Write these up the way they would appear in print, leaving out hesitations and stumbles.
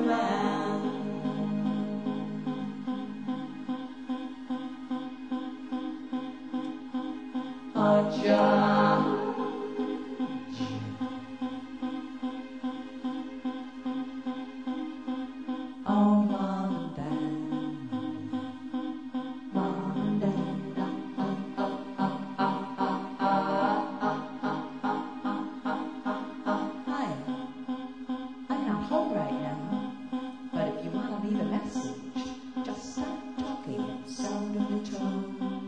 man. A judge. Oh, mom and dad. Mom and dad. Hi. I'm not home right now, but if you want to leave a message, just start talking at the sound of the tone.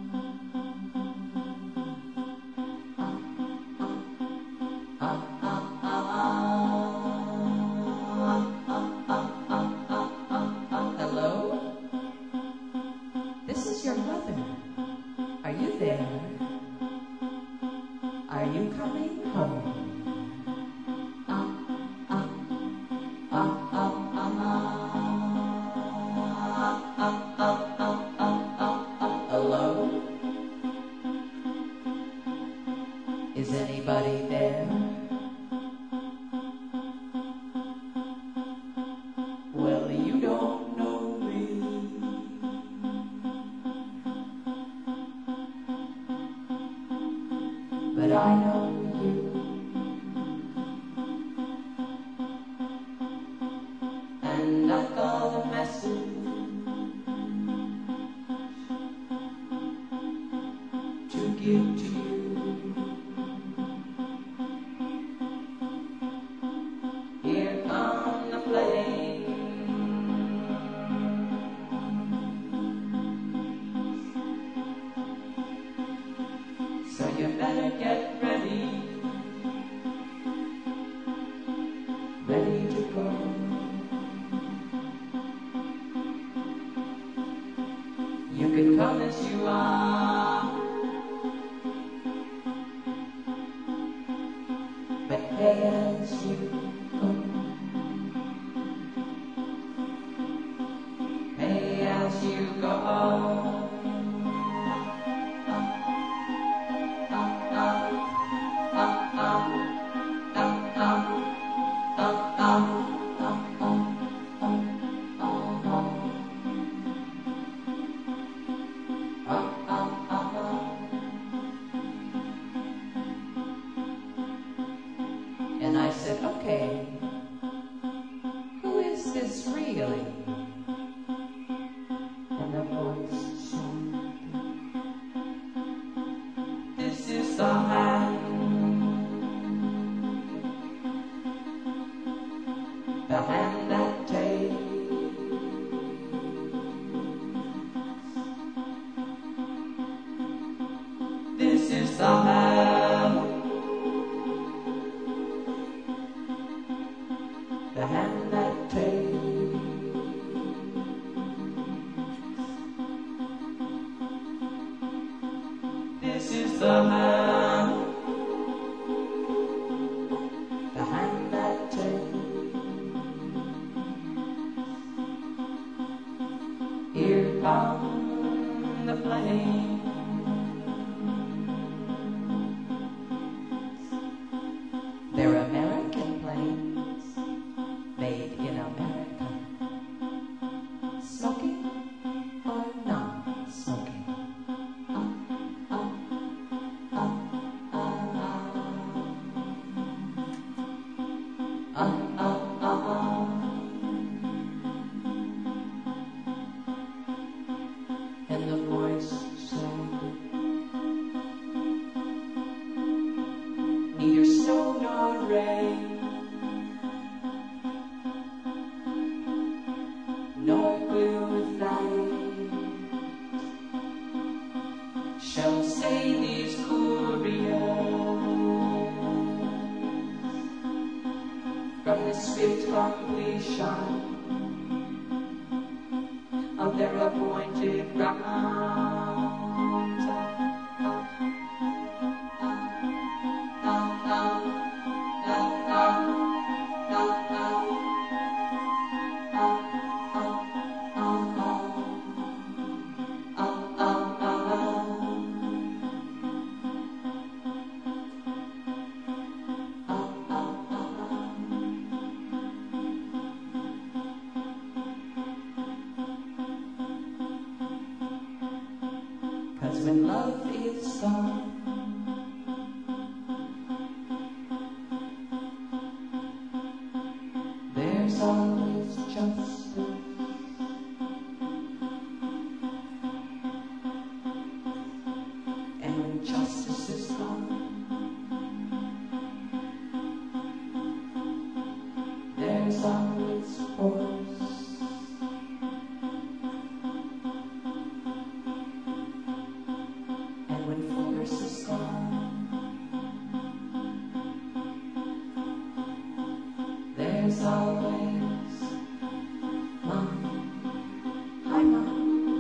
Hello? This is your mother. Are you there? Are you coming home? Hello? Is anybody there? Well, you don't know me, but I know you. And I've got a message to give to you. Here come the flames, so you better get ready, ready to go. You can come as you are, but pay as you go. Pay as you go. And I said, okay, who is this really? And the voice said, this is the man, the hand that takes. This is the man, the hand that takes. This is the man, the hand that takes. Here come the flames. They're American planes, made in America. Smoking or non-smoking? And the voice said, neither snow nor rain, nor blue night shall save these couriers from the swift completion of their appointed rounds. when love is gone. There's always justice. And when justice is gone, there's always force. And when force is gone, there's always mom. Hi, mom.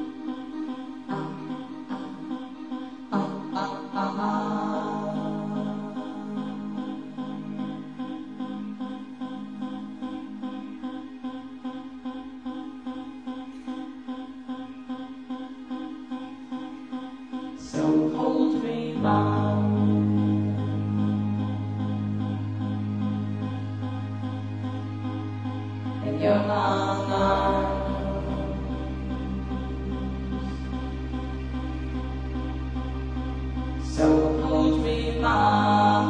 So hold me, mom, in your long arms. So hold me, mom,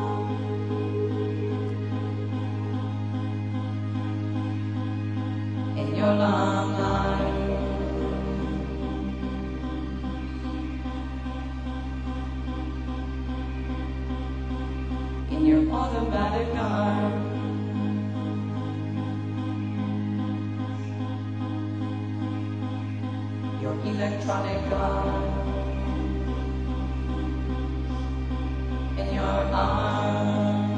in your long arms. In your automatic arms, your electronic arms, in your arms,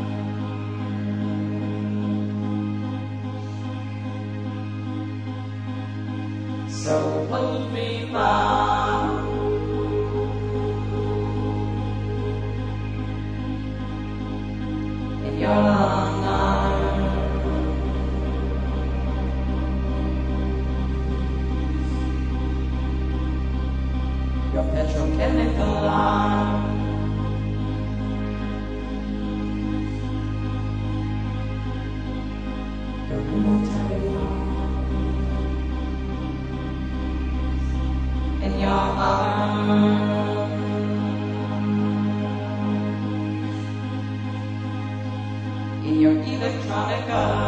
so hold me, mom, in your long arms. Your petrochemical arms, your military arms, in your arms. In your electronic arms.